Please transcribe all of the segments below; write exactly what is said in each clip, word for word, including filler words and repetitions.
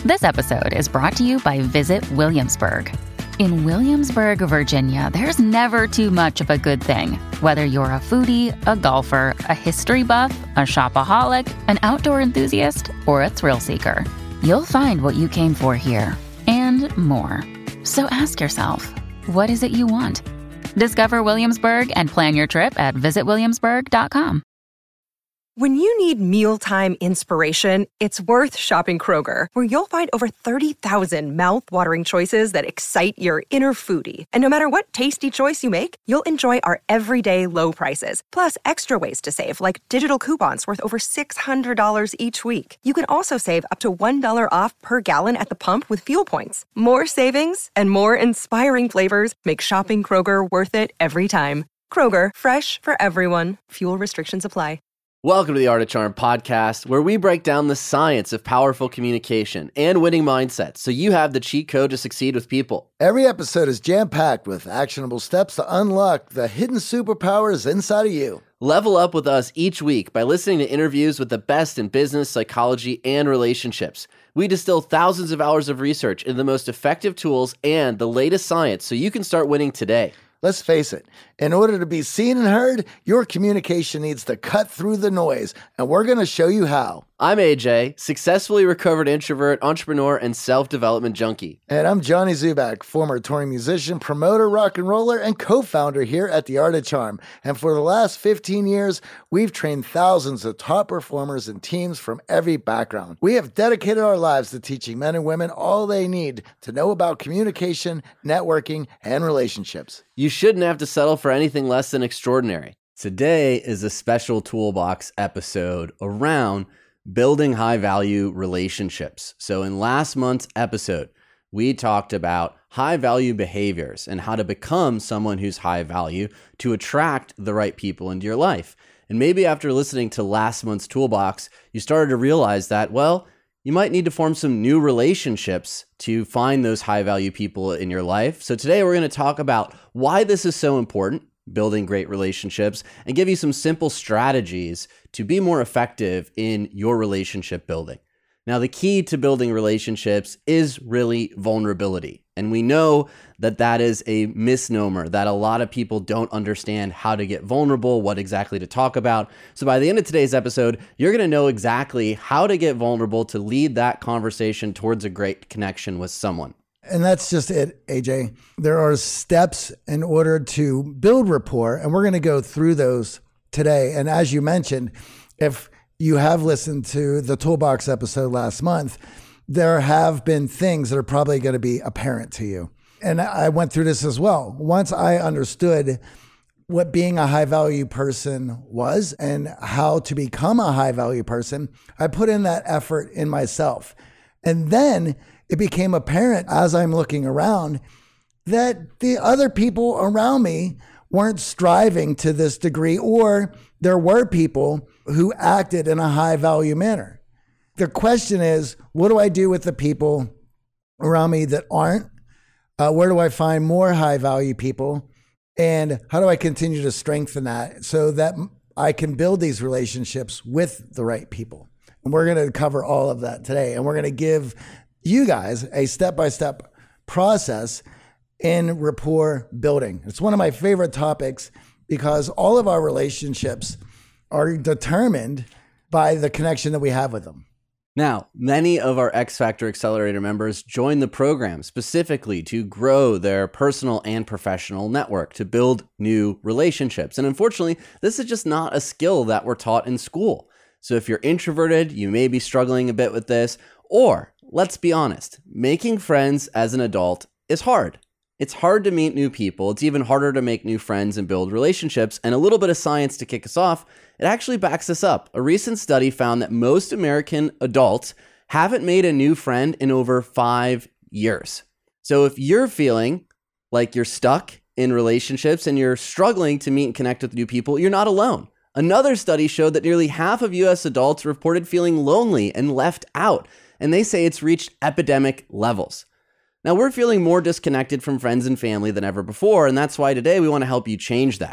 This episode is brought to you by Visit Williamsburg. In Williamsburg, Virginia, there's never too much of a good thing. Whether you're a foodie, a golfer, a history buff, a shopaholic, an outdoor enthusiast, or a thrill seeker, you'll find what you came for here and more. So ask yourself, what is it you want? Discover Williamsburg and plan your trip at visit williamsburg dot com. When you need mealtime inspiration, it's worth shopping Kroger, where you'll find over thirty thousand mouth-watering choices that excite your inner foodie. And no matter what tasty choice you make, you'll enjoy our everyday low prices, plus extra ways to save, like digital coupons worth over six hundred dollars each week. You can also save up to one dollar off per gallon at the pump with fuel points. More savings and more inspiring flavors make shopping Kroger worth it every time. Kroger, fresh for everyone. Fuel restrictions apply. Welcome to the Art of Charm podcast, where we break down the science of powerful communication and winning mindsets so you have the cheat code to succeed with people. Every episode is jam-packed with actionable steps to unlock the hidden superpowers inside of you. Level up with us each week by listening to interviews with the best in business, psychology, and relationships. We distill thousands of hours of research into the most effective tools and the latest science so you can start winning today. Let's face it, in order to be seen and heard, your communication needs to cut through the noise, and we're going to show you how. I'm A J, successfully recovered introvert, entrepreneur, and self-development junkie. And I'm Johnny Zubak, former touring musician, promoter, rock and roller, and co-founder here at The Art of Charm. And for the last fifteen years, we've trained thousands of top performers and teams from every background. We have dedicated our lives to teaching men and women all they need to know about communication, networking, and relationships. You shouldn't have to settle for anything less than extraordinary. Today is a special toolbox episode around building high-value relationships. So in last month's episode, we talked about high-value behaviors and how to become someone who's high value to attract the right people into your life. And maybe after listening to last month's toolbox, you started to realize that, well, you might need to form some new relationships to find those high-value people in your life. So today we're going to talk about why this is so important, building great relationships, and give you some simple strategies to be more effective in your relationship building. Now, the key to building relationships is really vulnerability. And we know that that is a misnomer, that a lot of people don't understand how to get vulnerable, what exactly to talk about. So by the end of today's episode, you're going to know exactly how to get vulnerable to lead that conversation towards a great connection with someone. And that's just it, A J. There are steps in order to build rapport, and we're going to go through those today. And as you mentioned, if you have listened to the Toolbox episode last month, there have been things that are probably going to be apparent to you. And I went through this as well. Once I understood what being a high-value person was and how to become a high-value person, I put in that effort in myself. And then it became apparent as I'm looking around that the other people around me weren't striving to this degree, or there were people who acted in a high value manner. The question is, what do I do with the people around me that aren't? Uh, where do I find more high value people? And how do I continue to strengthen that so that I can build these relationships with the right people? And we're going to cover all of that today. And we're going to give you guys a step-by-step process in rapport building. It's one of my favorite topics because all of our relationships are determined by the connection that we have with them. Now, many of our X Factor Accelerator members join the program specifically to grow their personal and professional network, to build new relationships. And unfortunately, this is just not a skill that we're taught in school. So if you're introverted, you may be struggling a bit with this, or let's be honest, making friends as an adult is hard. It's hard to meet new people. It's even harder to make new friends and build relationships. And a little bit of science to kick us off, it actually backs this up. A recent study found that most American adults haven't made a new friend in over five years. So if you're feeling like you're stuck in relationships and you're struggling to meet and connect with new people, you're not alone. Another study showed that nearly half of U S adults reported feeling lonely and left out, and they say it's reached epidemic levels. Now, we're feeling more disconnected from friends and family than ever before, and that's why today we want to help you change that.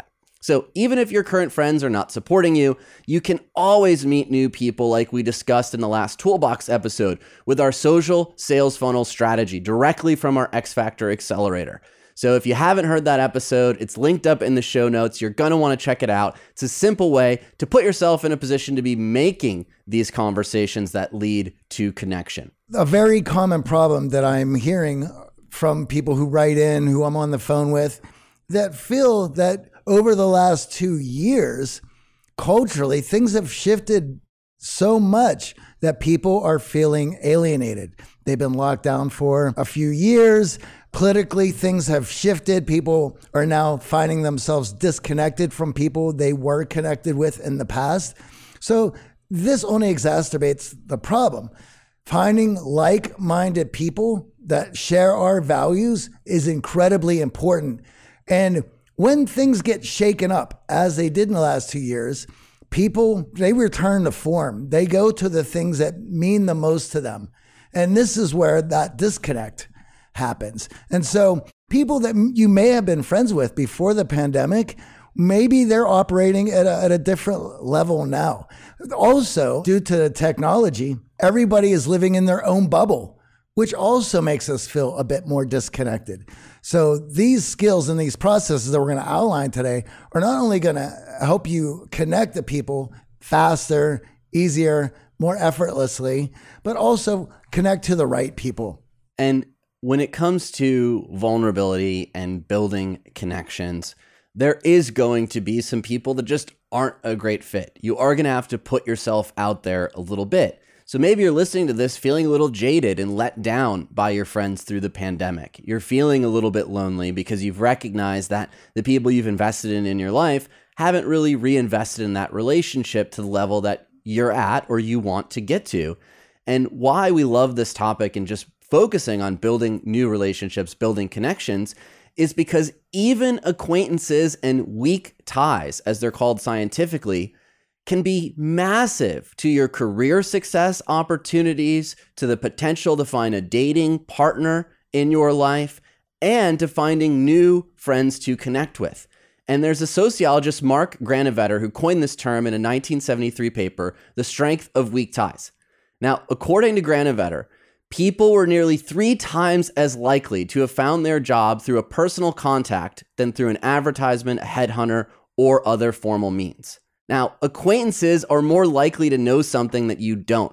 So even if your current friends are not supporting you, you can always meet new people like we discussed in the last Toolbox episode with our social sales funnel strategy directly from our X Factor Accelerator. So if you haven't heard that episode, it's linked up in the show notes. You're going to want to check it out. It's a simple way to put yourself in a position to be making these conversations that lead to connection. A very common problem that I'm hearing from people who write in, who I'm on the phone with, that feel that over the last two years, culturally, things have shifted so much that people are feeling alienated. They've been locked down for a few years. Politically, things have shifted. People are now finding themselves disconnected from people they were connected with in the past. So this only exacerbates the problem. Finding like-minded people that share our values is incredibly important. And when things get shaken up, as they did in the last two years, people, they return to form. They go to the things that mean the most to them. And this is where that disconnect happens. And so people that you may have been friends with before the pandemic, maybe they're operating at a, at a different level now. Also, due to the technology, everybody is living in their own bubble, which also makes us feel a bit more disconnected. So these skills and these processes that we're going to outline today are not only going to help you connect to people faster, easier, more effortlessly, but also connect to the right people. And when it comes to vulnerability and building connections, there is going to be some people that just aren't a great fit. You are going to have to put yourself out there a little bit. So maybe you're listening to this feeling a little jaded and let down by your friends through the pandemic. You're feeling a little bit lonely because you've recognized that the people you've invested in in your life haven't really reinvested in that relationship to the level that you're at or you want to get to. And why we love this topic and just focusing on building new relationships, building connections, is because even acquaintances and weak ties, as they're called scientifically, can be massive to your career success opportunities, to the potential to find a dating partner in your life, and to finding new friends to connect with. And there's a sociologist, Mark Granovetter, who coined this term in a nineteen seventy-three paper, The Strength of Weak Ties. Now, according to Granovetter, people were nearly three times as likely to have found their job through a personal contact than through an advertisement, a headhunter, or other formal means. Now, acquaintances are more likely to know something that you don't.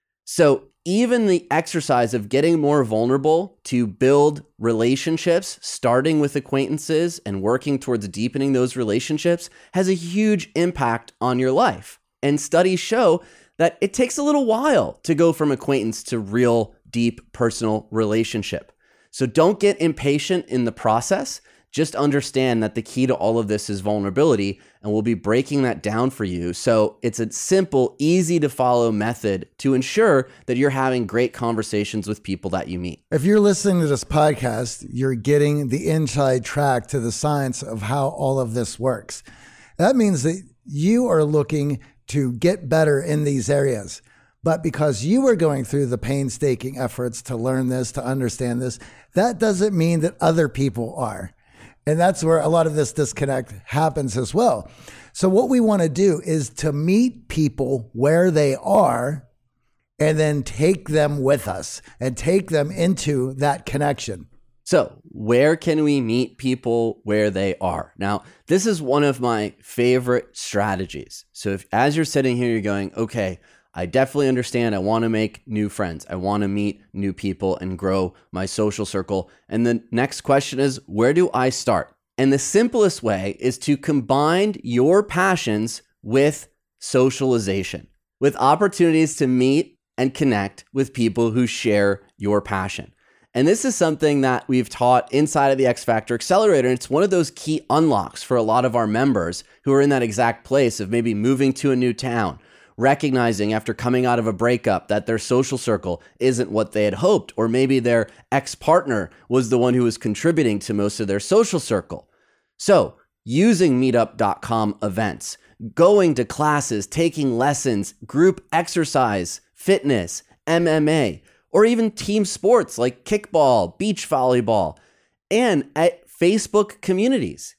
So even the exercise of getting more vulnerable to build relationships, starting with acquaintances and working towards deepening those relationships, has a huge impact on your life. And studies show that it takes a little while to go from acquaintance to real, deep, personal relationship. So don't get impatient in the process. Just understand that the key to all of this is vulnerability, and we'll be breaking that down for you. So it's a simple, easy to follow method to ensure that you're having great conversations with people that you meet. If you're listening to this podcast, you're getting the inside track to the science of how all of this works. That means that you are looking to get better in these areas. But because you are going through the painstaking efforts to learn this, to understand this, that doesn't mean that other people are. And that's where a lot of this disconnect happens as well. So what we want to do is to meet people where they are and then take them with us and take them into that connection. So where can we meet people where they are? Now, this is one of my favorite strategies. So if, as you're sitting here, you're going, okay, I definitely understand. I want to make new friends. I want to meet new people and grow my social circle. And the next question is, where do I start? And the simplest way is to combine your passions with socialization, with opportunities to meet and connect with people who share your passion. And this is something that we've taught inside of the X Factor Accelerator. And it's one of those key unlocks for a lot of our members who are in that exact place of maybe moving to a new town, recognizing after coming out of a breakup that their social circle isn't what they had hoped, or maybe their ex-partner was the one who was contributing to most of their social circle. So using meetup dot com events, going to classes, taking lessons, group exercise, fitness, M M A, or even team sports like kickball, beach volleyball, and at Facebook communities.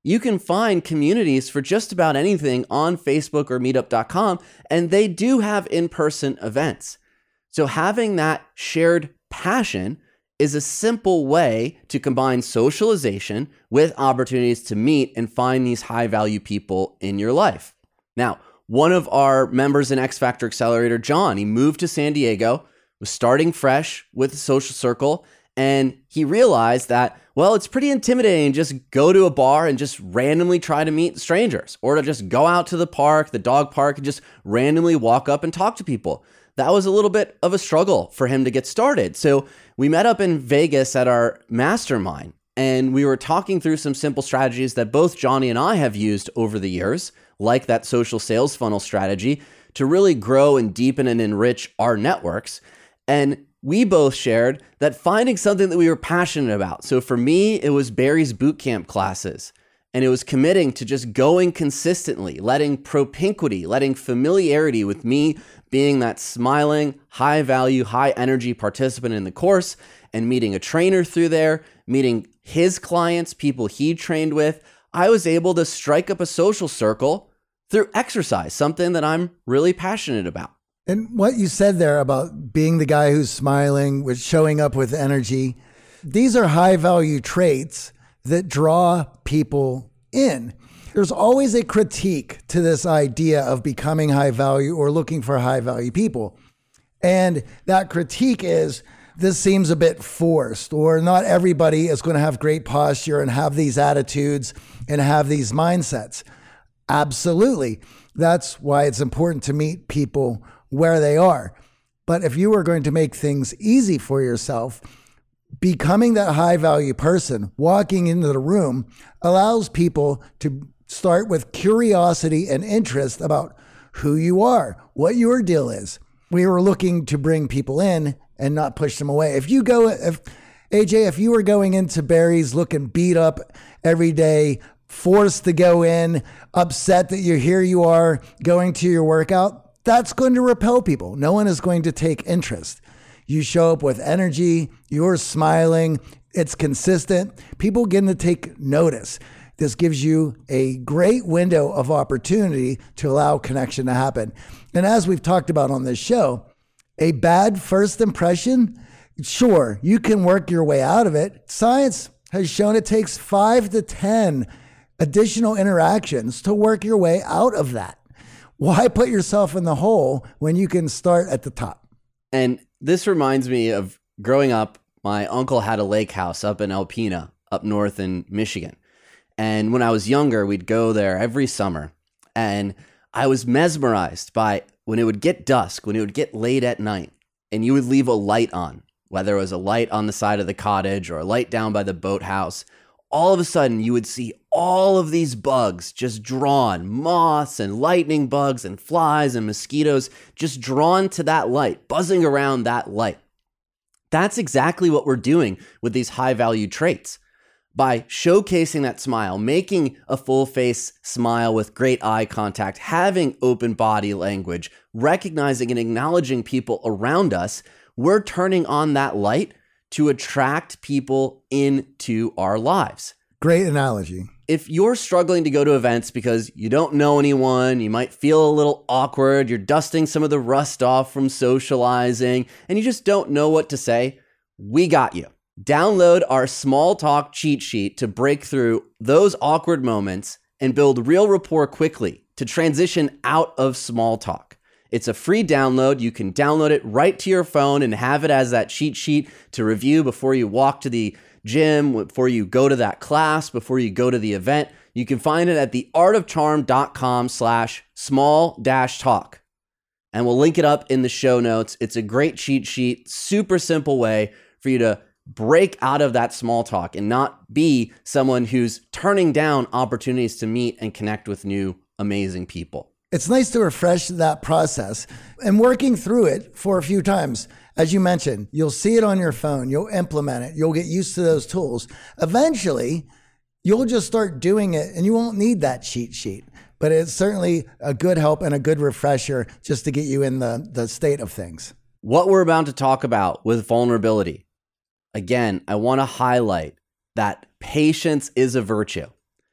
you can find communities for just about anything on Facebook or meetup dot com, and they do have in-person events. So having that shared passion is a simple way to combine socialization with opportunities to meet and find these high-value people in your life. Now, one of our members in X Factor Accelerator, John, he moved to San Diego, was starting fresh with a social circle, and he realized that, well, it's pretty intimidating to just go to a bar and just randomly try to meet strangers, or to just go out to the park, the dog park, and just randomly walk up and talk to people. That was a little bit of a struggle for him to get started. So we met up in Vegas at our mastermind, and we were talking through some simple strategies that both Johnny and I have used over the years, like that social sales funnel strategy, to really grow and deepen and enrich our networks. And we both shared that finding something that we were passionate about. So for me, it was Barry's bootcamp classes. And it was committing to just going consistently, letting propinquity, letting familiarity with me being that smiling, high value, high energy participant in the course, and meeting a trainer through there, meeting his clients, people he trained with. I was able to strike up a social circle through exercise, something that I'm really passionate about. And what you said there about being the guy who's smiling, with showing up with energy, these are high value traits that draw people in. There's always a critique to this idea of becoming high value or looking for high value people. And that critique is, this seems a bit forced, or not everybody is going to have great posture and have these attitudes and have these mindsets. Absolutely. That's why it's important to meet people where they are. But if you are going to make things easy for yourself, becoming that high value person, walking into the room, allows people to start with curiosity and interest about who you are, what your deal is. We were looking to bring people in and not push them away. If you go, if A J, if you were going into Barry's looking beat up every day, forced to go in, upset that you're here, you are going to your workout, that's going to repel people. No one is going to take interest. You show up with energy, you're smiling, it's consistent. People begin to take notice. This gives you a great window of opportunity to allow connection to happen. And as we've talked about on this show, a bad first impression, sure, you can work your way out of it. Science has shown it takes five to ten additional interactions to work your way out of that. Why put yourself in the hole when you can start at the top? And this reminds me of growing up. My uncle had a lake house up in Alpena, up north in Michigan. And when I was younger, we'd go there every summer. And I was mesmerized by when it would get dusk, when it would get late at night, and you would leave a light on, whether it was a light on the side of the cottage or a light down by the boathouse. All of a sudden, you would see all of these bugs just drawn, moths and lightning bugs and flies and mosquitoes just drawn to that light, buzzing around that light. That's exactly what we're doing with these high-value traits. By showcasing that smile, making a full face smile with great eye contact, having open body language, recognizing and acknowledging people around us, we're turning on that light to attract people into our lives. Great analogy. If you're struggling to go to events because you don't know anyone, you might feel a little awkward, you're dusting some of the rust off from socializing, and you just don't know what to say, we got you. Download our small talk cheat sheet to break through those awkward moments and build real rapport quickly to transition out of small talk. It's a free download. You can download it right to your phone and have it as that cheat sheet to review before you walk to the gym, before you go to that class, before you go to the event. You can find it at theartofcharm.com slash small dash talk. And we'll link it up in the show notes. It's a great cheat sheet, super simple way for you to break out of that small talk and not be someone who's turning down opportunities to meet and connect with new, amazing people. It's nice to refresh that process and working through it for a few times. As you mentioned, you'll see it on your phone, you'll implement it, you'll get used to those tools. Eventually, you'll just start doing it and you won't need that cheat sheet. But it's certainly a good help and a good refresher just to get you in the, the state of things. What we're about to talk about with vulnerability. Again, I want to highlight that patience is a virtue.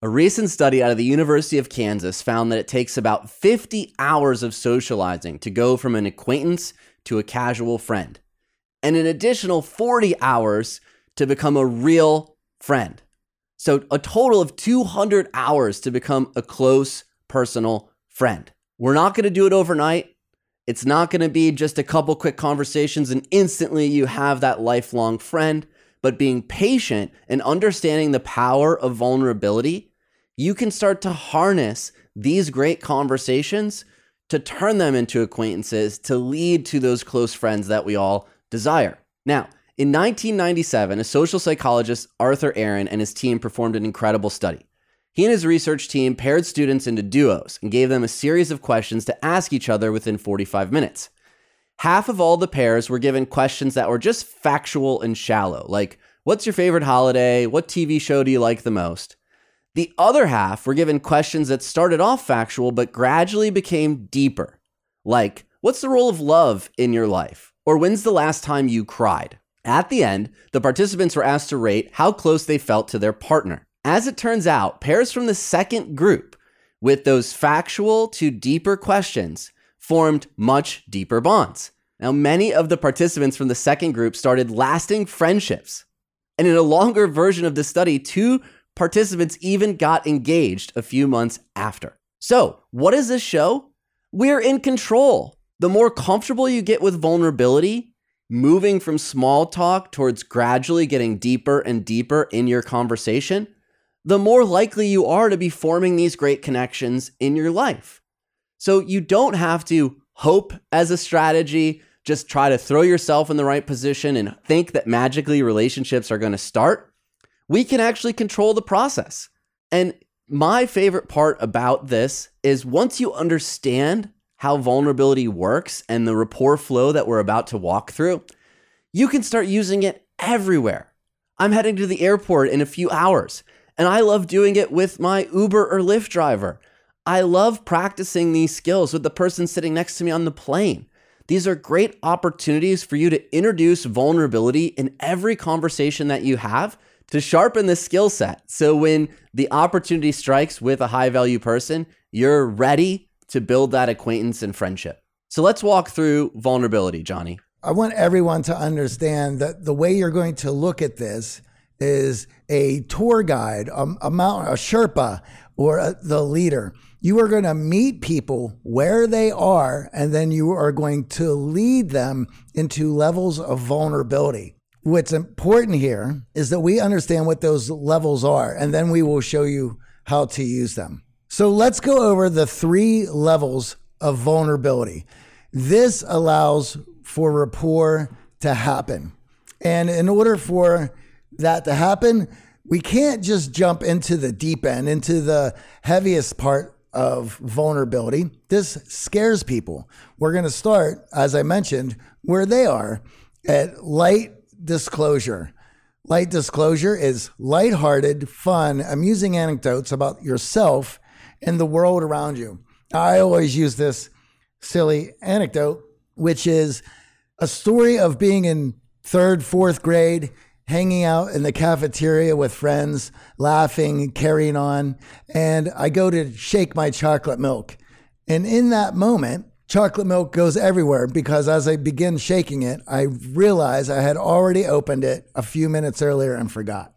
A recent study out of the University of Kansas found that it takes about fifty hours of socializing to go from an acquaintance to a casual friend, and an additional forty hours to become a real friend. So a total of two hundred hours to become a close personal friend. We're not going to do it overnight. It's not going to be just a couple quick conversations and instantly you have that lifelong friend, but being patient and understanding the power of vulnerability, you can start to harness these great conversations to turn them into acquaintances to lead to those close friends that we all desire. Now, in nineteen ninety-seven, a social psychologist, Arthur Aron, and his team performed an incredible study. He and his research team paired students into duos and gave them a series of questions to ask each other within forty-five minutes. Half of all the pairs were given questions that were just factual and shallow, like, what's your favorite holiday? What T V show do you like the most? The other half were given questions that started off factual but gradually became deeper, like, what's the role of love in your life? Or when's the last time you cried? At the end, the participants were asked to rate how close they felt to their partner. As it turns out, pairs from the second group with those factual to deeper questions formed much deeper bonds. Now, many of the participants from the second group started lasting friendships. And in a longer version of the study, two participants even got engaged a few months after. So, what does this show? We're in control. The more comfortable you get with vulnerability, moving from small talk towards gradually getting deeper and deeper in your conversation, the more likely you are to be forming these great connections in your life. So you don't have to hope as a strategy, just try to throw yourself in the right position and think that magically relationships are going to start. We can actually control the process. And my favorite part about this is once you understand how vulnerability works and the rapport flow that we're about to walk through, you can start using it everywhere. I'm heading to the airport in a few hours, and I love doing it with my Uber or Lyft driver. I love practicing these skills with the person sitting next to me on the plane. These are great opportunities for you to introduce vulnerability in every conversation that you have to sharpen the skill set. So when the opportunity strikes with a high value person, you're ready to build that acquaintance and friendship. So let's walk through vulnerability, Johnny. I want everyone to understand that the way you're going to look at this is a tour guide, a, a mountain, a Sherpa, or a, the leader. You are going to meet people where they are, and then you are going to lead them into levels of vulnerability. What's important here is that we understand what those levels are, and then we will show you how to use them. So let's go over the three levels of vulnerability. This allows for rapport to happen. And in order for that to happen, we can't just jump into the deep end, into the heaviest part of vulnerability. This scares people. We're going to start, as I mentioned, where they are at light disclosure. Light disclosure is lighthearted, fun, amusing anecdotes about yourself and the world around you. I always use this silly anecdote, which is a story of being in third, fourth grade, hanging out in the cafeteria with friends, laughing, carrying on. And I go to shake my chocolate milk. And in that moment, chocolate milk goes everywhere because as I begin shaking it, I realize I had already opened it a few minutes earlier and forgot.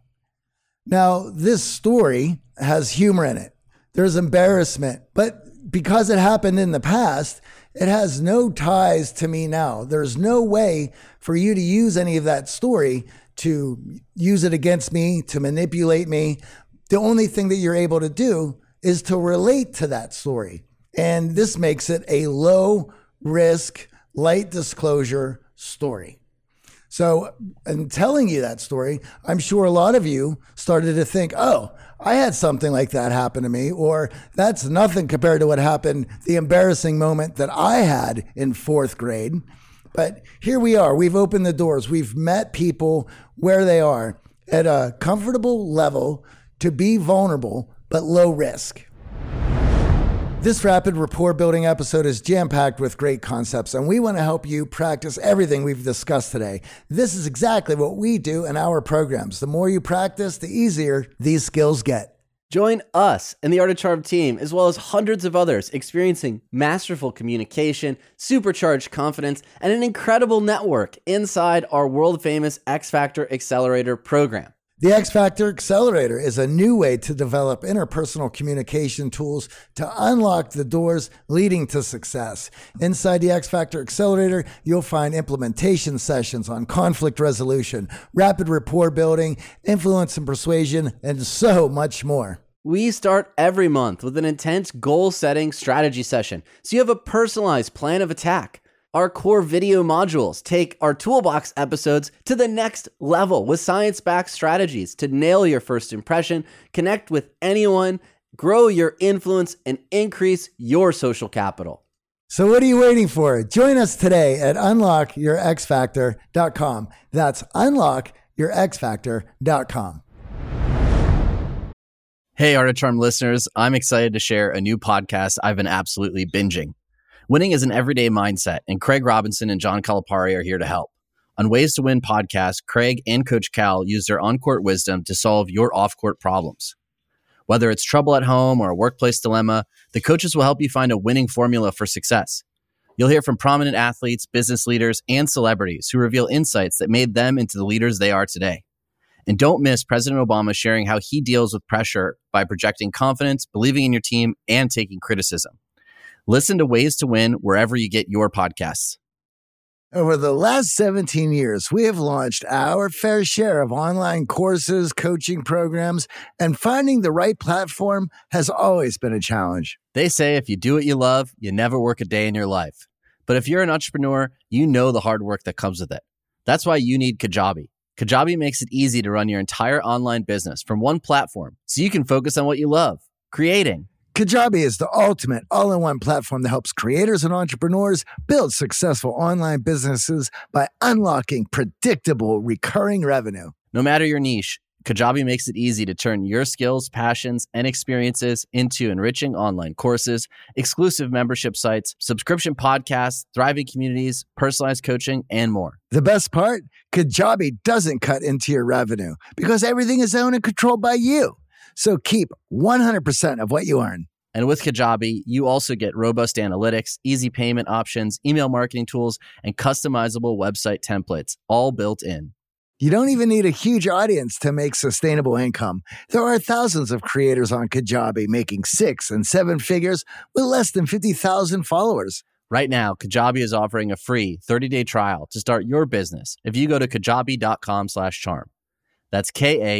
Now, this story has humor in it. There's embarrassment, but because it happened in the past, it has no ties to me now. There's no way for you to use any of that story to use it against me, to manipulate me. The only thing that you're able to do is to relate to that story. And this makes it a low risk, light disclosure story. So in telling you that story, I'm sure a lot of you started to think, oh, I had something like that happen to me, or that's nothing compared to what happened, the embarrassing moment that I had in fourth grade. But here we are. We've opened the doors. We've met people where they are at a comfortable level to be vulnerable, but low risk. This rapid rapport building episode is jam-packed with great concepts, and we want to help you practice everything we've discussed today. This is exactly what we do in our programs. The more you practice, the easier these skills get. Join us and the Art of Charm team, as well as hundreds of others experiencing masterful communication, supercharged confidence, and an incredible network inside our world-famous X Factor Accelerator program. The X Factor Accelerator is a new way to develop interpersonal communication tools to unlock the doors leading to success. Inside the X Factor Accelerator, you'll find implementation sessions on conflict resolution, rapid rapport building, influence and persuasion, and so much more. We start every month with an intense goal-setting strategy session, so you have a personalized plan of attack. Our core video modules take our toolbox episodes to the next level with science-backed strategies to nail your first impression, connect with anyone, grow your influence, and increase your social capital. So what are you waiting for? Join us today at unlock your x factor dot com. That's unlock your x factor dot com. Hey, Art of Charm listeners, I'm excited to share a new podcast I've been absolutely binging. Winning is an everyday mindset, and Craig Robinson and John Calipari are here to help. On Ways to Win podcast, Craig and Coach Cal use their on-court wisdom to solve your off-court problems. Whether it's trouble at home or a workplace dilemma, the coaches will help you find a winning formula for success. You'll hear from prominent athletes, business leaders, and celebrities who reveal insights that made them into the leaders they are today. And don't miss President Obama sharing how he deals with pressure by projecting confidence, believing in your team, and taking criticism. Listen to Ways to Win wherever you get your podcasts. Over the last seventeen years, we have launched our fair share of online courses, coaching programs, and finding the right platform has always been a challenge. They say if you do what you love, you never work a day in your life. But if you're an entrepreneur, you know the hard work that comes with it. That's why you need Kajabi. Kajabi makes it easy to run your entire online business from one platform so you can focus on what you love, creating. Kajabi is the ultimate all-in-one platform that helps creators and entrepreneurs build successful online businesses by unlocking predictable recurring revenue. No matter your niche, Kajabi makes it easy to turn your skills, passions, and experiences into enriching online courses, exclusive membership sites, subscription podcasts, thriving communities, personalized coaching, and more. The best part? Kajabi doesn't cut into your revenue because everything is owned and controlled by you. So keep one hundred percent of what you earn. And with Kajabi, you also get robust analytics, easy payment options, email marketing tools, and customizable website templates, all built in. You don't even need a huge audience to make sustainable income. There are thousands of creators on Kajabi making six and seven figures with less than fifty thousand followers. Right now, Kajabi is offering a free thirty-day trial to start your business if you go to kajabi.com slash charm. That's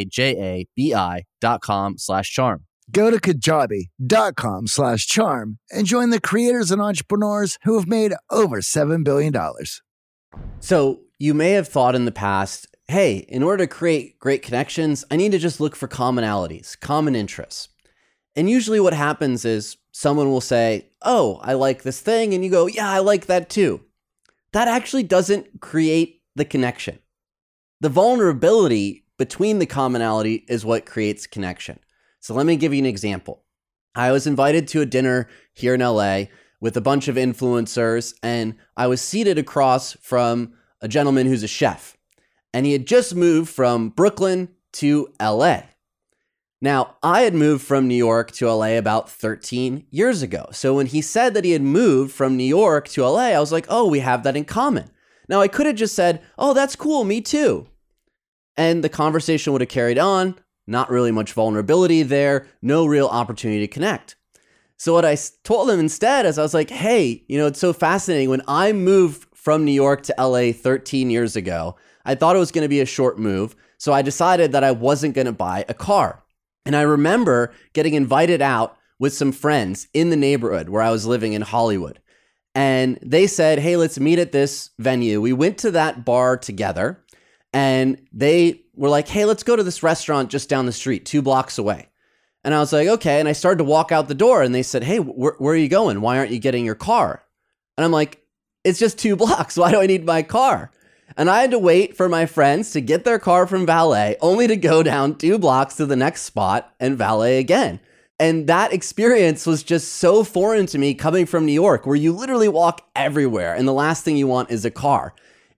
K-A-J-A-B-I dot com slash charm. Go to kajabi.com slash charm and join the creators and entrepreneurs who have made over seven billion dollars. So you may have thought in the past, hey, in order to create great connections, I need to just look for commonalities, common interests. And usually what happens is someone will say, oh, I like this thing. And you go, yeah, I like that too. That actually doesn't create the connection. The vulnerability between the commonality is what creates connection. So let me give you an example. I was invited to a dinner here in L A with a bunch of influencers, and I was seated across from a gentleman who's a chef. And he had just moved from Brooklyn to L A. Now, I had moved from New York to L A about thirteen years ago. So when he said that he had moved from New York to L A, I was like, oh, we have that in common. Now, I could have just said, oh, that's cool, me too. And the conversation would have carried on, not really much vulnerability there, no real opportunity to connect. So what I told him instead is I was like, hey, you know, it's so fascinating. When I moved from New York to L A thirteen years ago, I thought it was going to be a short move. So I decided that I wasn't going to buy a car. And I remember getting invited out with some friends in the neighborhood where I was living in Hollywood. And they said, hey, let's meet at this venue. We went to that bar together. And they were like, hey, let's go to this restaurant just down the street, two blocks away. And I was like, okay. And I started to walk out the door and they said, hey, wh- where are you going? Why aren't you getting your car? And I'm like, it's just two blocks. Why do I need my car? And I had to wait for my friends to get their car from valet, only to go down two blocks to the next spot and valet again. And that experience was just so foreign to me coming from New York, where you literally walk everywhere and the last thing you want is a car.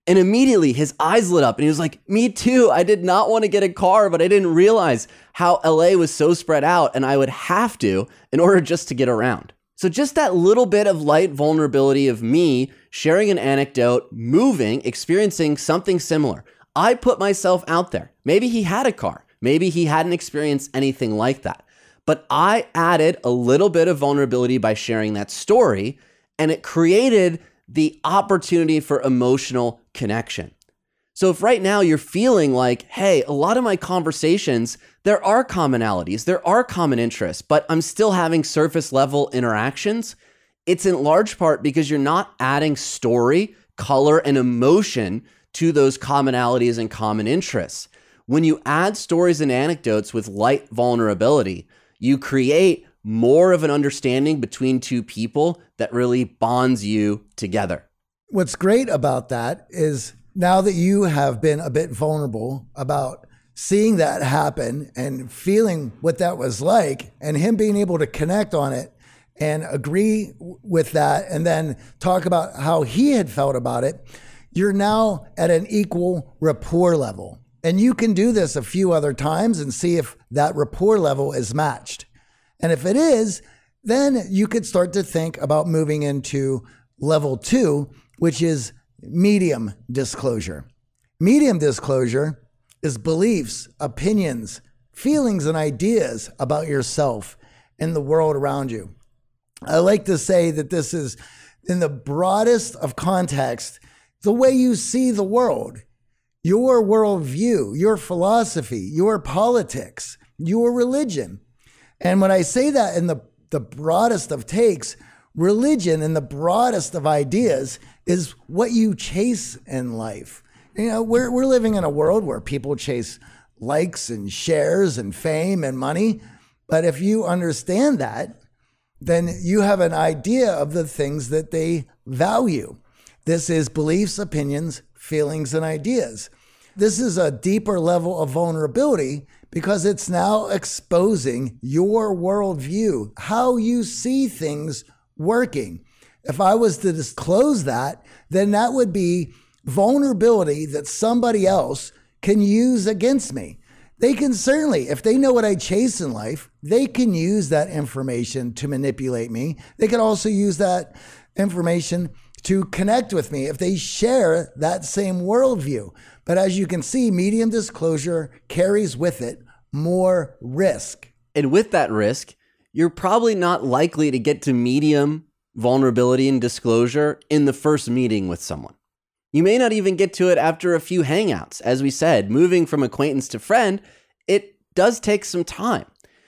And immediately his eyes lit up and he was like, me too. I did not want to get a car, but I didn't realize how L A was so spread out and I would have to in order just to get around. So just that little bit of light vulnerability of me sharing an anecdote, moving, experiencing something similar. I put myself out there. Maybe he had a car. Maybe he hadn't experienced anything like that. But I added a little bit of vulnerability by sharing that story, and it created the opportunity for emotional connection. So if right now you're feeling like, hey, a lot of my conversations, there are commonalities, there are common interests, but I'm still having surface level interactions, it's in large part because you're not adding story, color, and emotion to those commonalities and common interests. When you add stories and anecdotes with light vulnerability, you create more of an understanding between two people that really bonds you together. What's great about that is now that you have been a bit vulnerable about seeing that happen and feeling what that was like, and him being able to connect on it and agree with that, and then talk about how he had felt about it, you're now at an equal rapport level. And you can do this a few other times and see if that rapport level is matched. And if it is, then you could start to think about moving into level two, which is medium disclosure. Medium disclosure is beliefs, opinions, feelings, and ideas about yourself and the world around you. I like to say that this is, in the broadest of context, the way you see the world. Your worldview, your philosophy, your politics, your religion. And when I say that in the, the broadest of takes, religion in the broadest of ideas is what you chase in life. You know, we're, we're living in a world where people chase likes and shares and fame and money. But if you understand that, then you have an idea of the things that they value. This is beliefs, opinions, feelings, and ideas. This is a deeper level of vulnerability because it's now exposing your worldview, how you see things working. If I was to disclose that, then that would be vulnerability that somebody else can use against me. They can certainly, if they know what I chase in life, they can use that information to manipulate me. They can also use that information to connect with me if they share that same worldview. But as you can see, medium disclosure carries with it more risk. And with that risk, you're probably not likely to get to medium vulnerability and disclosure in the first meeting with someone. You may not even get to it after a few hangouts. As we said, moving from acquaintance to friend, it does take some time.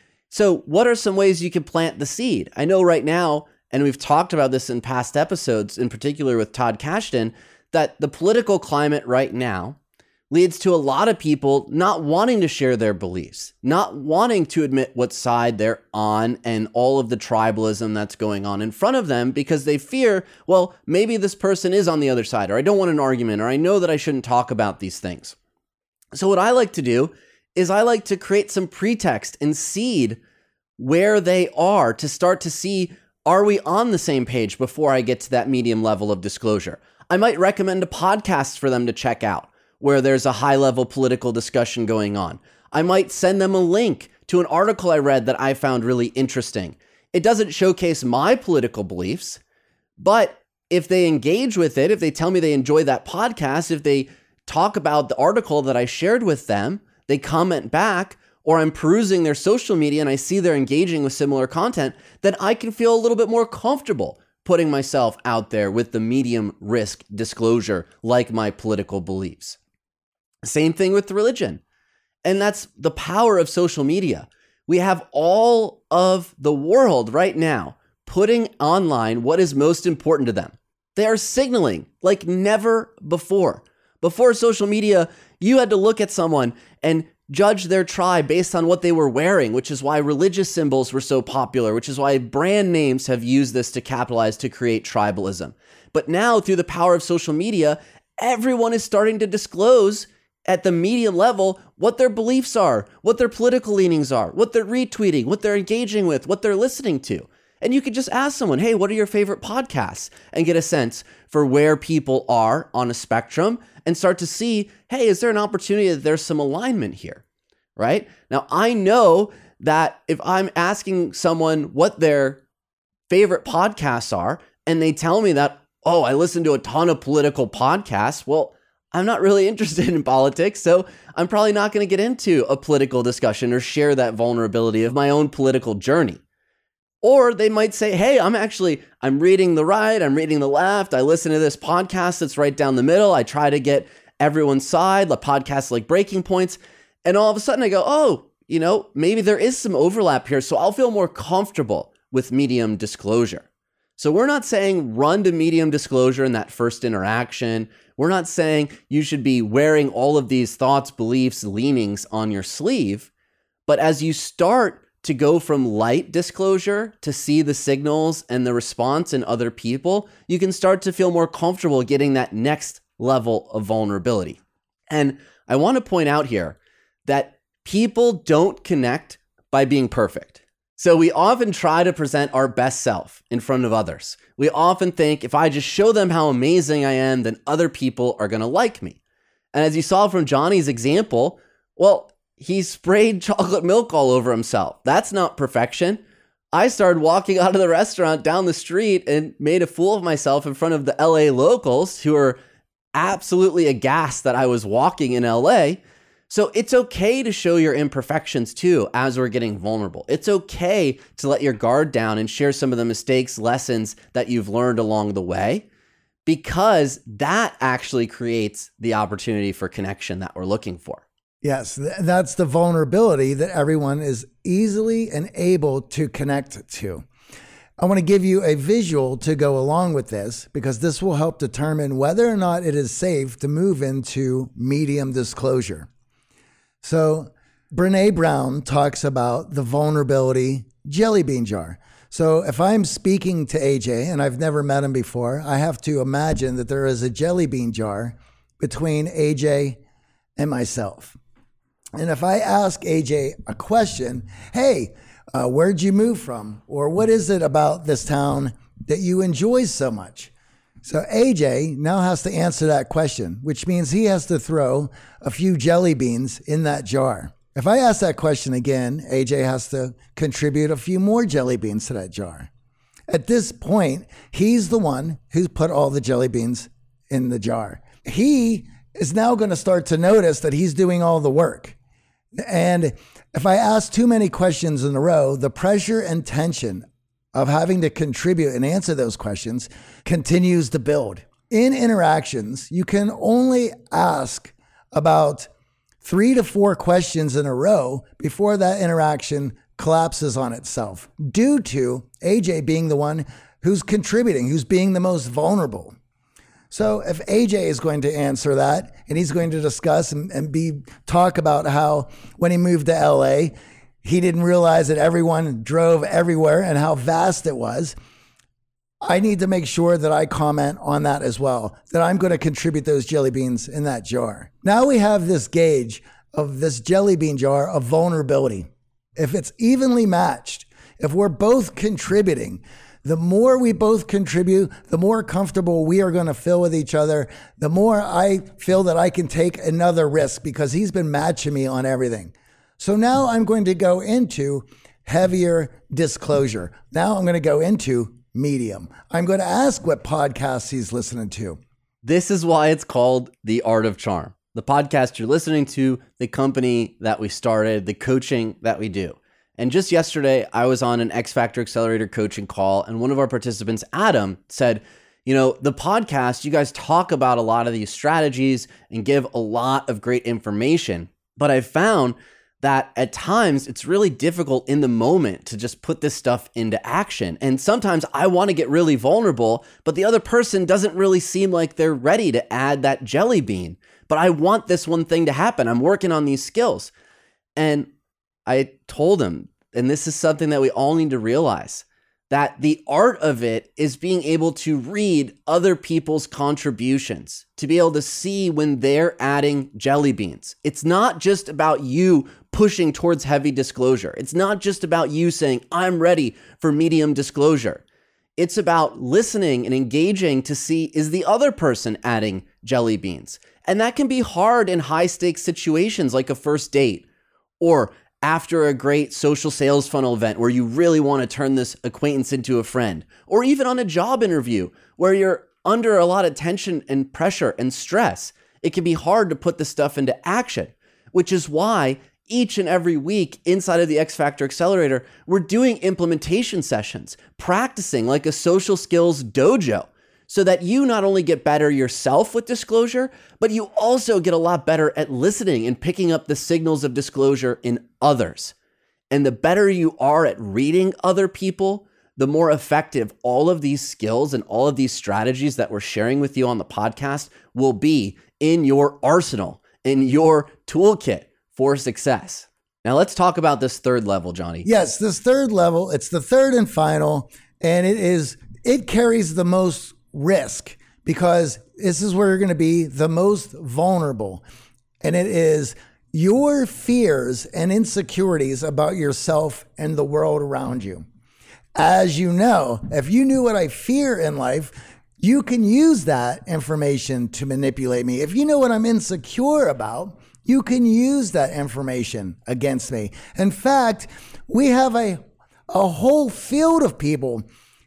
So what are some ways you can plant the seed? I know right now, and we've talked about this in past episodes, in particular with Todd Kashdan, that the political climate right now leads to a lot of people not wanting to share their beliefs, not wanting to admit what side they're on and all of the tribalism that's going on in front of them because they fear, well, maybe this person is on the other side, or I don't want an argument, or I know that I shouldn't talk about these things. So what I like to do is I like to create some pretext and seed where they are to start to see, are we on the same page before I get to that medium level of disclosure? I might recommend a podcast for them to check out where there's a high-level political discussion going on. I might send them a link to an article I read that I found really interesting. It doesn't showcase my political beliefs, but if they engage with it, if they tell me they enjoy that podcast, if they talk about the article that I shared with them, they comment back, or I'm perusing their social media and I see they're engaging with similar content, then I can feel a little bit more comfortable putting myself out there with the medium risk disclosure, like my political beliefs. Same thing with religion. And that's the power of social media. We have all of the world right now putting online what is most important to them. They are signaling like never before. Before social media, you had to look at someone and judge their tribe based on what they were wearing, which is why religious symbols were so popular, which is why brand names have used this to capitalize to create tribalism. But now, through the power of social media, everyone is starting to disclose at the medium level what their beliefs are, what their political leanings are, what they're retweeting, what they're engaging with, what they're listening to. And you could just ask someone, hey, what are your favorite podcasts? And get a sense for where people are on a spectrum and start to see, hey, is there an opportunity that there's some alignment here, right? Now, I know that if I'm asking someone what their favorite podcasts are, and they tell me that, oh, I listen to a ton of political podcasts, well, I'm not really interested in politics, so I'm probably not going to get into a political discussion or share that vulnerability of my own political journey. Or they might say, hey, I'm actually, I'm reading the right, I'm reading the left, I listen to this podcast that's right down the middle, I try to get everyone's side, the podcasts like Breaking Points, and all of a sudden I go, oh, you know, maybe there is some overlap here, so I'll feel more comfortable with medium disclosure. So we're not saying run to medium disclosure in that first interaction. We're not saying you should be wearing all of these thoughts, beliefs, leanings on your sleeve. But as you start to go from light disclosure to see the signals and the response in other people, you can start to feel more comfortable getting that next level of vulnerability. And I want to point out here that people don't connect by being perfect. So we often try to present our best self in front of others. We often think if I just show them how amazing I am, then other people are going to like me. And as you saw from Johnny's example, well, he sprayed chocolate milk all over himself. That's not perfection. I started walking out of the restaurant down the street and made a fool of myself in front of the L A locals who are absolutely aghast that I was walking in L A. So it's okay to show your imperfections too as we're getting vulnerable. It's okay to let your guard down and share some of the mistakes, lessons that you've learned along the way, because that actually creates the opportunity for connection that we're looking for. Yes, th- that's the vulnerability that everyone is easily and able to connect to. I want to give you a visual to go along with this, because this will help determine whether or not it is safe to move into medium disclosure. So Brene Brown talks about the vulnerability jelly bean jar. So if I'm speaking to A J and I've never met him before, I have to imagine that there is a jelly bean jar between A J and myself. And if I ask A J a question, hey, uh, where'd you move from? Or what is it about this town that you enjoy so much? So A J now has to answer that question, which means he has to throw a few jelly beans in that jar. If I ask that question again, A J has to contribute a few more jelly beans to that jar. At this point, he's the one who's put all the jelly beans in the jar. He is now going to start to notice that he's doing all the work. And if I ask too many questions in a row, the pressure and tension of having to contribute and answer those questions continues to build. In interactions, you can only ask about three to four questions in a row before that interaction collapses on itself, due to A J being the one who's contributing, who's being the most vulnerable. So if A J is going to answer that, and he's going to discuss and, and be talk about how when he moved to L A, he didn't realize that everyone drove everywhere and how vast it was, I need to make sure that I comment on that as well, that I'm going to contribute those jelly beans in that jar. Now we have this gauge of this jelly bean jar of vulnerability. If it's evenly matched, if we're both contributing, the more we both contribute, the more comfortable we are going to feel with each other, the more I feel that I can take another risk because he's been matching me on everything. So now I'm going to go into heavier disclosure. Now I'm going to go into medium. I'm going to ask what podcasts he's listening to. This is why it's called The Art of Charm. The podcast you're listening to, the company that we started, the coaching that we do. And just yesterday, I was on an X Factor Accelerator coaching call, and one of our participants, Adam, said, you know, the podcast, you guys talk about a lot of these strategies and give a lot of great information, but I found that at times it's really difficult in the moment to just put this stuff into action. And sometimes I want to get really vulnerable, but the other person doesn't really seem like they're ready to add that jelly bean. But I want this one thing to happen. I'm working on these skills. And I told him, and this is something that we all need to realize, that the art of it is being able to read other people's contributions, to be able to see when they're adding jelly beans. It's not just about you pushing towards heavy disclosure. It's not just about you saying, I'm ready for medium disclosure. It's about listening and engaging to see, is the other person adding jelly beans? And that can be hard in high stakes situations like a first date, or after a great social sales funnel event where you really want to turn this acquaintance into a friend, or even on a job interview where you're under a lot of tension and pressure and stress. It can be hard to put this stuff into action, which is why each and every week inside of the X Factor Accelerator, we're doing implementation sessions, practicing like a social skills dojo, so that you not only get better yourself with disclosure, but you also get a lot better at listening and picking up the signals of disclosure in others. And the better you are at reading other people, the more effective all of these skills and all of these strategies that we're sharing with you on the podcast will be in your arsenal, in your toolkit for success. Now let's talk about this third level, Johnny. Yes, this third level, it's the third and final, and it is it carries the most risk because this is where you're going to be the most vulnerable. And it is your fears and insecurities about yourself and the world around you. As you know, if you knew what I fear in life, you can use that information to manipulate me. If you know what I'm insecure about, you can use that information against me. In fact, we have a, a whole field of people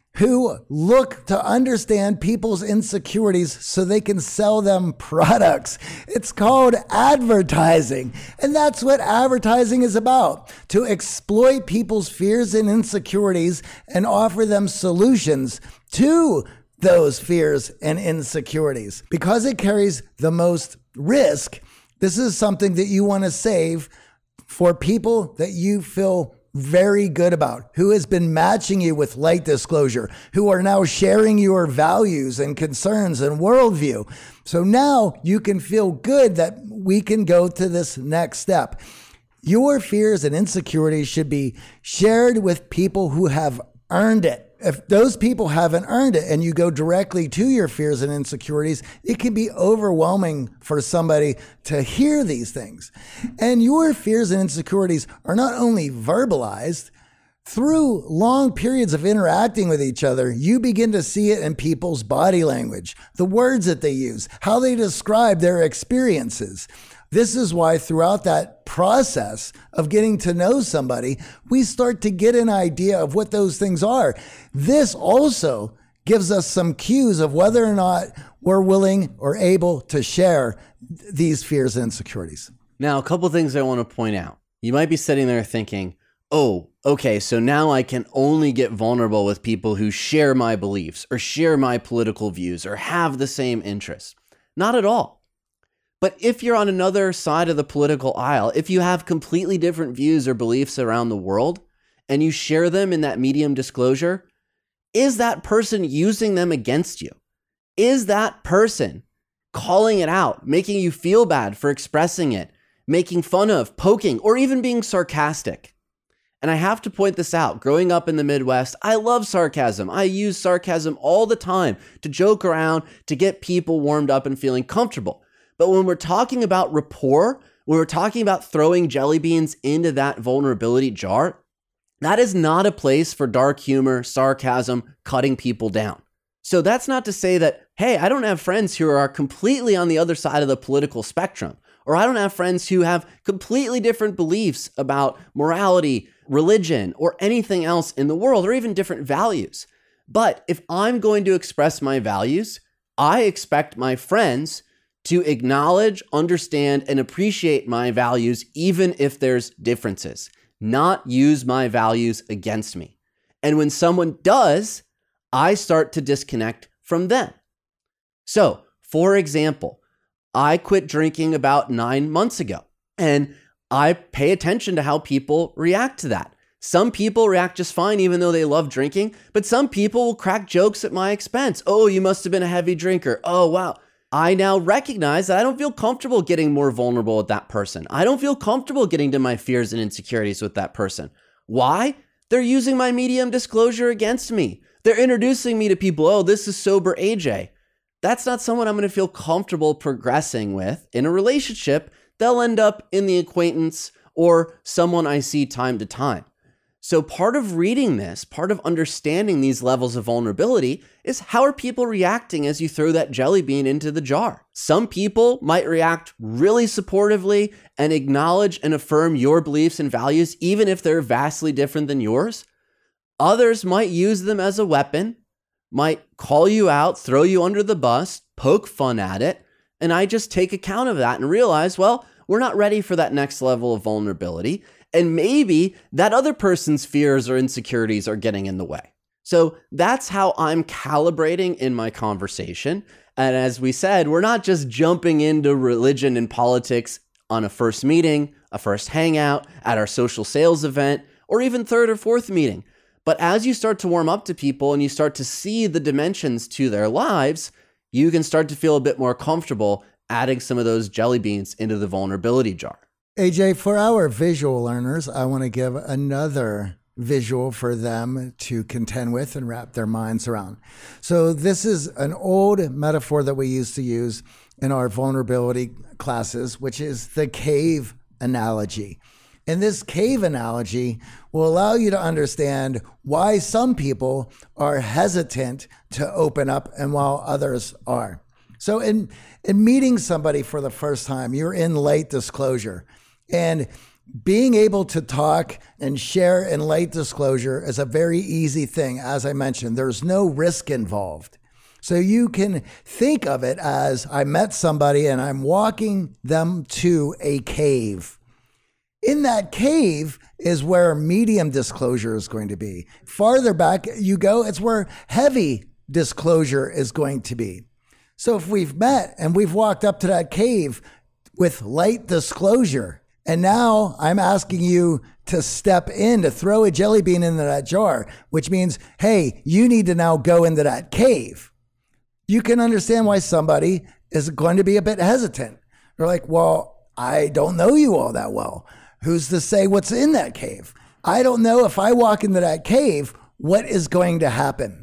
who look to understand people's insecurities so they can sell them products. It's called advertising. And that's what advertising is about, to exploit people's fears and insecurities and offer them solutions to those fears and insecurities. Because it carries the most risk, this is something that you want to save for people that you feel very good about, who has been matching you with light disclosure, who are now sharing your values and concerns and worldview. So now you can feel good that we can go to this next step. Your fears and insecurities should be shared with people who have earned it. If those people haven't earned it and you go directly to your fears and insecurities, it can be overwhelming for somebody to hear these things. And your fears and insecurities are not only verbalized, through long periods of interacting with each other, you begin to see it in people's body language, the words that they use, how they describe their experiences. This is why throughout that process of getting to know somebody, we start to get an idea of what those things are. This also gives us some cues of whether or not we're willing or able to share these fears and insecurities. Now, a couple things I want to point out. You might be sitting there thinking, oh, okay, so now I can only get vulnerable with people who share my beliefs or share my political views or have the same interests. Not at all. But if you're on another side of the political aisle, if you have completely different views or beliefs around the world and you share them in that medium disclosure, is that person using them against you? Is that person calling it out, making you feel bad for expressing it, making fun of, poking, or even being sarcastic? And I have to point this out. Growing up in the Midwest, I love sarcasm. I use sarcasm all the time to joke around, to get people warmed up and feeling comfortable. But when we're talking about rapport, when we're talking about throwing jelly beans into that vulnerability jar, that is not a place for dark humor, sarcasm, cutting people down. So that's not to say that, hey, I don't have friends who are completely on the other side of the political spectrum, or I don't have friends who have completely different beliefs about morality, religion, or anything else in the world, or even different values. But if I'm going to express my values, I expect my friends to acknowledge, understand, and appreciate my values, even if there's differences, not use my values against me. And when someone does, I start to disconnect from them. So, for example, I quit drinking about nine months ago, and I pay attention to how people react to that. Some people react just fine, even though they love drinking, but some people will crack jokes at my expense. Oh, you must have been a heavy drinker. Oh, wow. I now recognize that I don't feel comfortable getting more vulnerable with that person. I don't feel comfortable getting to my fears and insecurities with that person. Why? They're using my medium disclosure against me. They're introducing me to people. Oh, this is sober A J. That's not someone I'm going to feel comfortable progressing with in a relationship. They'll end up in the acquaintance or someone I see time to time. So part of reading this, part of understanding these levels of vulnerability is how are people reacting as you throw that jelly bean into the jar? Some people might react really supportively and acknowledge and affirm your beliefs and values, even if they're vastly different than yours. Others might use them as a weapon, might call you out, throw you under the bus, poke fun at it. And I just take account of that and realize, well, we're not ready for that next level of vulnerability. And maybe that other person's fears or insecurities are getting in the way. So that's how I'm calibrating in my conversation. And as we said, we're not just jumping into religion and politics on a first meeting, a first hangout, at our social sales event, or even third or fourth meeting. But as you start to warm up to people and you start to see the dimensions to their lives, you can start to feel a bit more comfortable adding some of those jelly beans into the vulnerability jar. A J, for our visual learners, I want to give another visual for them to contend with and wrap their minds around. So this is an old metaphor that we used to use in our vulnerability classes, which is the cave analogy. And this cave analogy will allow you to understand why some people are hesitant to open up and while others are. So in, in meeting somebody for the first time, you're in late disclosure. And being able to talk and share in late disclosure is a very easy thing. As I mentioned, there's no risk involved. So you can think of it as I met somebody and I'm walking them to a cave. In that cave is where medium disclosure is going to be. Farther back you go, it's where heavy disclosure is going to be. So if we've met and we've walked up to that cave with light disclosure, and now I'm asking you to step in, to throw a jelly bean into that jar, which means, hey, you need to now go into that cave. You can understand why somebody is going to be a bit hesitant. They're like, well, I don't know you all that well. Who's to say what's in that cave? I don't know if I walk into that cave, what is going to happen?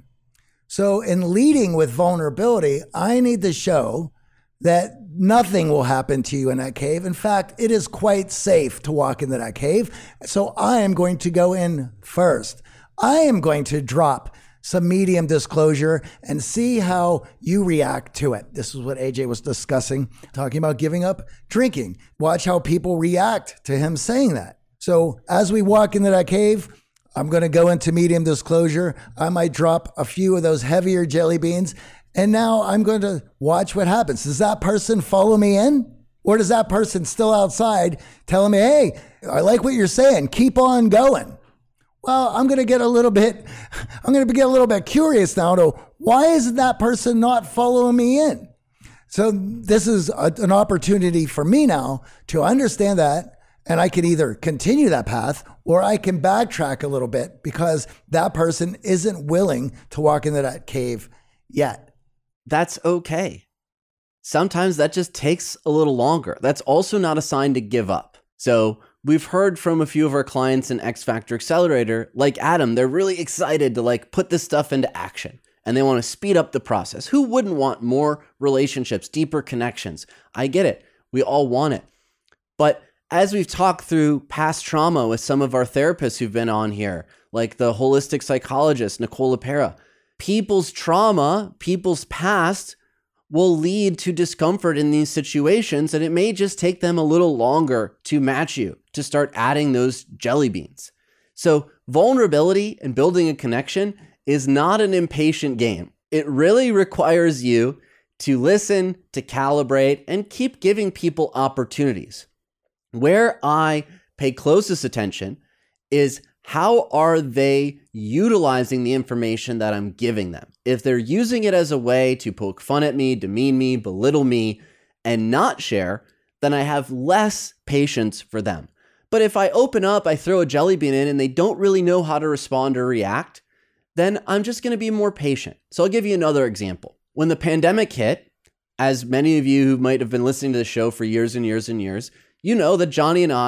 So in leading with vulnerability, I need to show that nothing will happen to you in that cave. In fact, it is quite safe to walk into that cave. So I am going to go in first. I am going to drop some medium disclosure and see how you react to it. This is what A J was discussing, talking about giving up drinking. Watch how people react to him saying that. So as we walk into that cave, I'm going to go into medium disclosure. I might drop a few of those heavier jelly beans. And now I'm going to watch what happens. Does that person follow me in? Or does that person still outside telling me, hey, I like what you're saying. Keep on going. Well, I'm going to get a little bit, I'm going to get a little bit curious now to why is that person not following me in? So this is a, an opportunity for me now to understand that. And I can either continue that path or I can backtrack a little bit because that person isn't willing to walk into that cave yet. That's okay. Sometimes that just takes a little longer. That's also not a sign to give up. So we've heard from a few of our clients in X Factor Accelerator, like Adam, they're really excited to like put this stuff into action and they want to speed up the process. Who wouldn't want more relationships, deeper connections? I get it. We all want it. But as we've talked through past trauma with some of our therapists who've been on here, like the holistic psychologist, Nicole LePera, people's trauma, people's past will lead to discomfort in these situations, and it may just take them a little longer to match you, to start adding those jelly beans. So vulnerability and building a connection is not an impatient game. It really requires you to listen, to calibrate, and keep giving people opportunities. Where I pay closest attention is how are they utilizing the information that I'm giving them? If they're using it as a way to poke fun at me, demean me, belittle me, and not share, then I have less patience for them. But if I open up, I throw a jelly bean in and they don't really know how to respond or react, then I'm just going to be more patient. So I'll give you another example. When the pandemic hit, as many of you who might have been listening to the show for years and years and years, you know that Johnny and I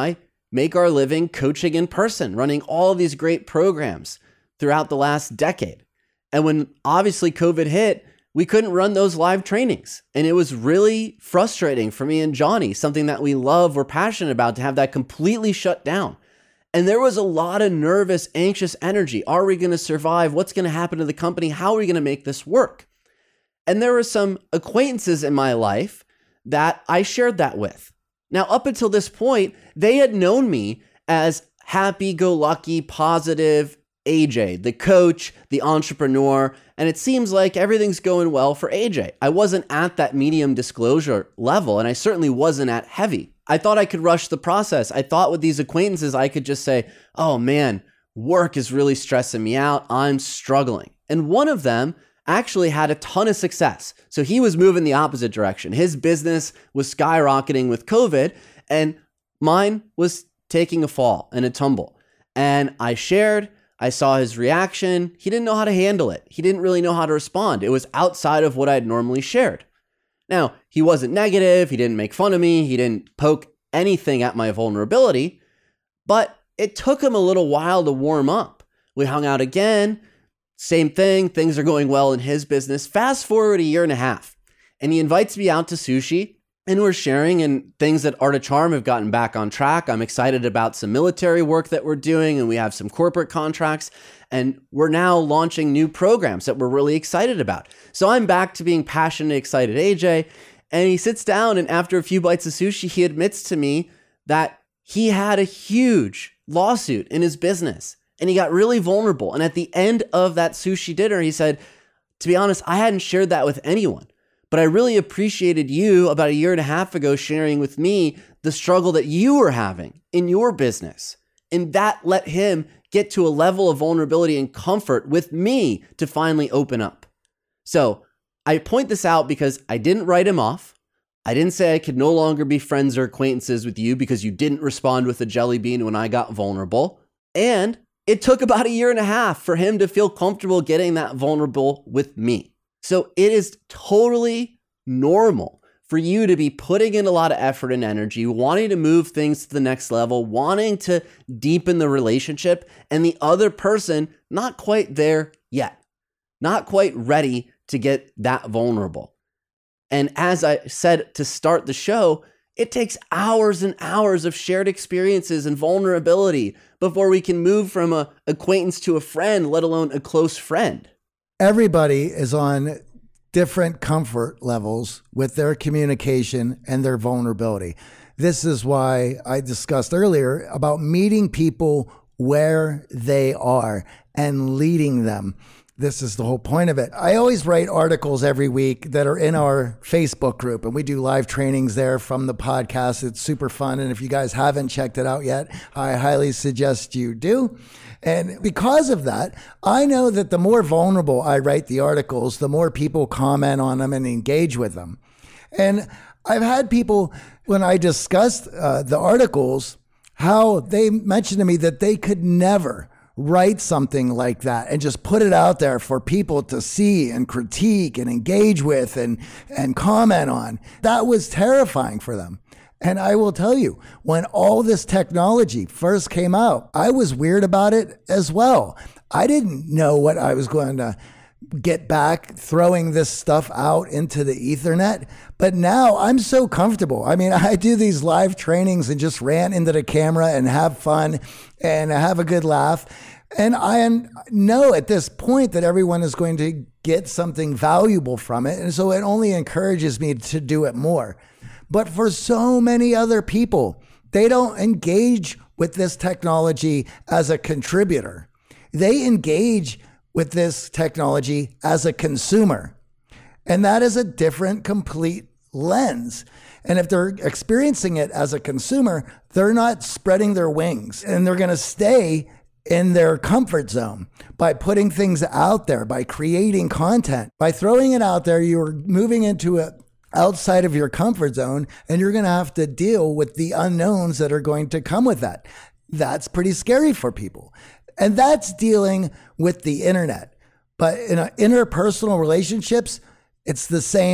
make our living coaching in person, running all of these great programs throughout the last decade. And when obviously COVID hit, we couldn't run those live trainings. And it was really frustrating for me and Johnny, something that we love, we're passionate about, to have that completely shut down. And there was a lot of nervous, anxious energy. Are we going to survive? What's going to happen to the company? How are we going to make this work? And there were some acquaintances in my life that I shared that with. Now, up until this point, they had known me as happy-go-lucky, positive A J, the coach, the entrepreneur, and it seems like everything's going well for A J. I wasn't at that medium disclosure level, and I certainly wasn't at heavy. I thought I could rush the process. I thought with these acquaintances, I could just say, oh man, work is really stressing me out. I'm struggling. And one of them actually had a ton of success. So he was moving the opposite direction. His business was skyrocketing with COVID, and mine was taking a fall and a tumble. And I shared, I saw his reaction. He didn't know how to handle it. He didn't really know how to respond. It was outside of what I'd normally shared. Now, he wasn't negative. He didn't make fun of me. He didn't poke anything at my vulnerability, but it took him a little while to warm up. We hung out again. Same thing. Things are going well in his business. Fast forward a year and a half, and he invites me out to sushi, and we're sharing, and things at Art of Charm have gotten back on track. I'm excited about some military work that we're doing, and we have some corporate contracts, and we're now launching new programs that we're really excited about. So I'm back to being passionate, excited A J, and he sits down, and after a few bites of sushi, he admits to me that he had a huge lawsuit in his business, and he got really vulnerable. And at the end of that sushi dinner, he said, to be honest, I hadn't shared that with anyone, but I really appreciated you about a year and a half ago sharing with me the struggle that you were having in your business. And that let him get to a level of vulnerability and comfort with me to finally open up. So I point this out because I didn't write him off. I didn't say I could no longer be friends or acquaintances with you because you didn't respond with a jelly bean when I got vulnerable. And it took about a year and a half for him to feel comfortable getting that vulnerable with me. So it is totally normal for you to be putting in a lot of effort and energy, wanting to move things to the next level, wanting to deepen the relationship, and the other person not quite there yet, not quite ready to get that vulnerable. And as I said to start the show, it takes hours and hours of shared experiences and vulnerability before we can move from an acquaintance to a friend, let alone a close friend. Everybody is on different comfort levels with their communication and their vulnerability. This is why I discussed earlier about meeting people where they are and leading them. This is the whole point of it. I always write articles every week that are in our Facebook group, and we do live trainings there from the podcast. It's super fun. And if you guys haven't checked it out yet, I highly suggest you do. And because of that, I know that the more vulnerable I write the articles, the more people comment on them and engage with them. And I've had people, when I discussed uh, the articles, how they mentioned to me that they could never write something like that and just put it out there for people to see and critique and engage with and, and comment on. That was terrifying for them. And I will tell you, when all this technology first came out, I was weird about it as well. I didn't know what I was going to get back throwing this stuff out into the Ethernet. But now I'm so comfortable. I mean, I do these live trainings and just rant into the camera and have fun and have a good laugh. And I know at this point that everyone is going to get something valuable from it. And so it only encourages me to do it more. But for so many other people, they don't engage with this technology as a contributor. They engage with this technology as a consumer. And that is a different, complete lens. And if they're experiencing it as a consumer, they're not spreading their wings, and they're going to stay in their comfort zone by putting things out there, by creating content. By throwing it out there, you're moving into a outside of your comfort zone, and you're going to have to deal with the unknowns that are going to come with that. That's pretty scary for people. And that's dealing with the internet. But in a interpersonal relationships, it's the same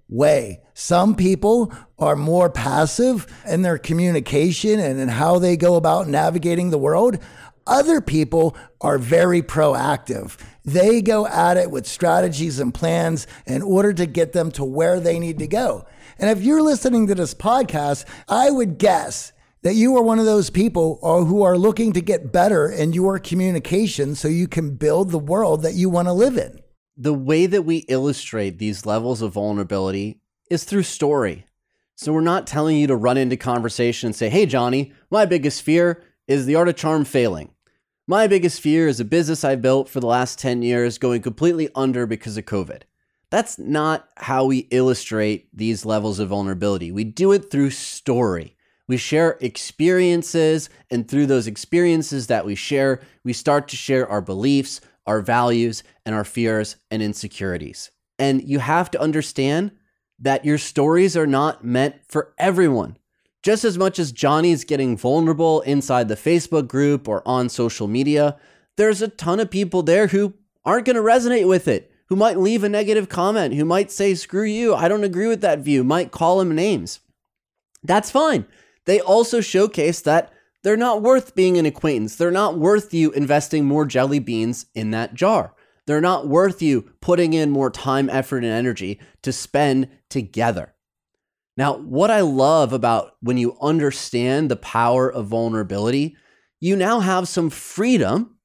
way. Some people are more passive in their communication and in how they go about navigating the world. Other people are very proactive. They go at it with strategies and plans in order to get them to where they need to go. And if you're listening to this podcast, I would guess that you are one of those people who are looking to get better in your communication so you can build the world that you want to live in. The way that we illustrate these levels of vulnerability is through story. So we're not telling you to run into conversation and say, hey, Johnny, my biggest fear is the Art of Charm failing. My biggest fear is a business I built for the last ten years going completely under because of COVID. That's not how we illustrate these levels of vulnerability. We do it through story. We share experiences, and through those experiences that we share, we start to share our beliefs, our values, and our fears and insecurities. And you have to understand that your stories are not meant for everyone. Just as much as Johnny's getting vulnerable inside the Facebook group or on social media, there's a ton of people there who aren't going to resonate with it, who might leave a negative comment, who might say, screw you, I don't agree with that view, might call him names. That's fine. They also showcase that they're not worth being an acquaintance. They're not worth you investing more jelly beans in that jar. They're not worth you putting in more time, effort, and energy to spend together. Now, what I love about when you understand the power of vulnerability, you now have some freedom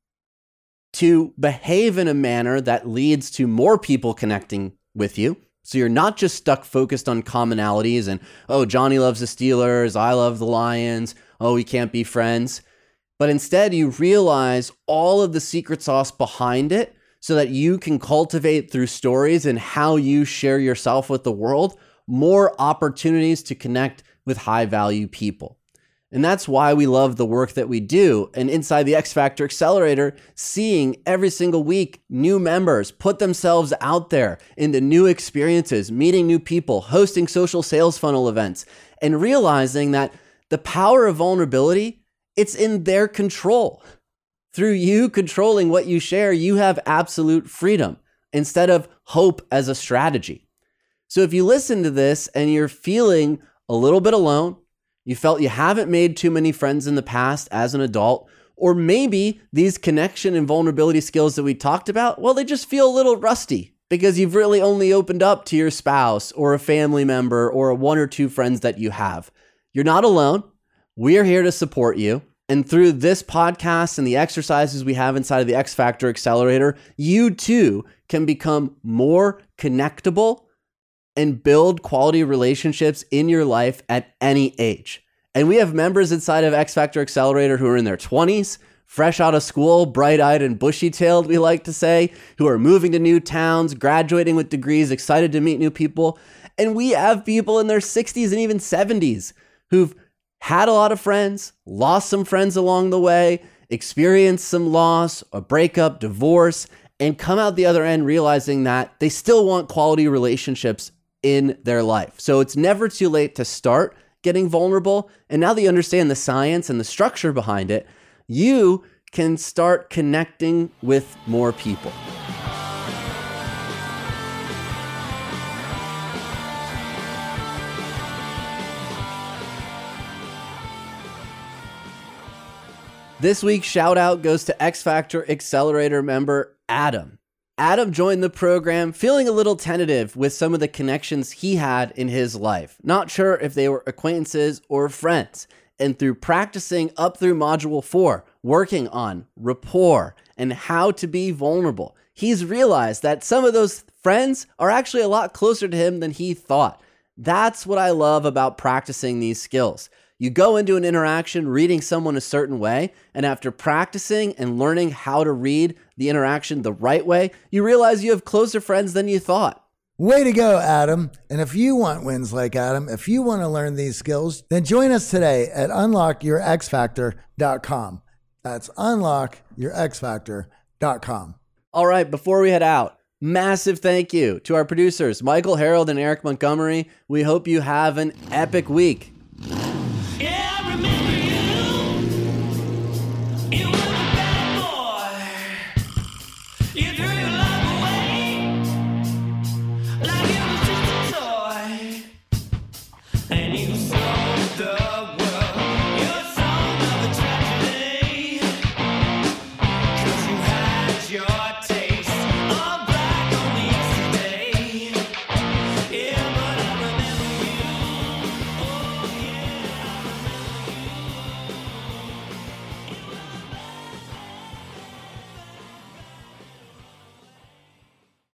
to behave in a manner that leads to more people connecting with you. So you're not just stuck focused on commonalities and, oh, Johnny loves the Steelers, I love the Lions, oh, we can't be friends. But instead, you realize all of the secret sauce behind it so that you can cultivate through stories and how you share yourself with the world more opportunities to connect with high-value people. And that's why we love the work that we do. And inside the X Factor Accelerator, seeing every single week new members put themselves out there into new experiences, meeting new people, hosting social sales funnel events, and realizing that the power of vulnerability, it's in their control. Through you controlling what you share, you have absolute freedom instead of hope as a strategy. So if you listen to this and you're feeling a little bit alone, you felt you haven't made too many friends in the past as an adult, or maybe these connection and vulnerability skills that we talked about, well, they just feel a little rusty because you've really only opened up to your spouse or a family member or one or two friends that you have. You're not alone. We're here to support you. And through this podcast and the exercises we have inside of the X Factor Accelerator, you too can become more connectable and build quality relationships in your life at any age. And we have members inside of X Factor Accelerator who are in their twenties, fresh out of school, bright-eyed and bushy-tailed, we like to say, who are moving to new towns, graduating with degrees, excited to meet new people. And we have people in their sixties and even seventies who've had a lot of friends, lost some friends along the way, experienced some loss, a breakup, divorce, and come out the other end realizing that they still want quality relationships in their life. So it's never too late to start getting vulnerable. And now that you understand the science and the structure behind it, you can start connecting with more people. This week's shout out goes to X Factor Accelerator member Adam. Adam joined the program feeling a little tentative with some of the connections he had in his life. Not sure if they were acquaintances or friends. And through practicing up through module four, working on rapport and how to be vulnerable, he's realized that some of those friends are actually a lot closer to him than he thought. That's what I love about practicing these skills. You go into an interaction reading someone a certain way, and after practicing and learning how to read the interaction the right way, you realize you have closer friends than you thought. Way to go, Adam. And if you want wins like Adam, if you want to learn these skills, then join us today at unlock your x factor dot com. That's unlock your x factor dot com. All right, before we head out, massive thank you to our producers, Michael Harold and Eric Montgomery. We hope you have an epic week. Yeah, I remember you. It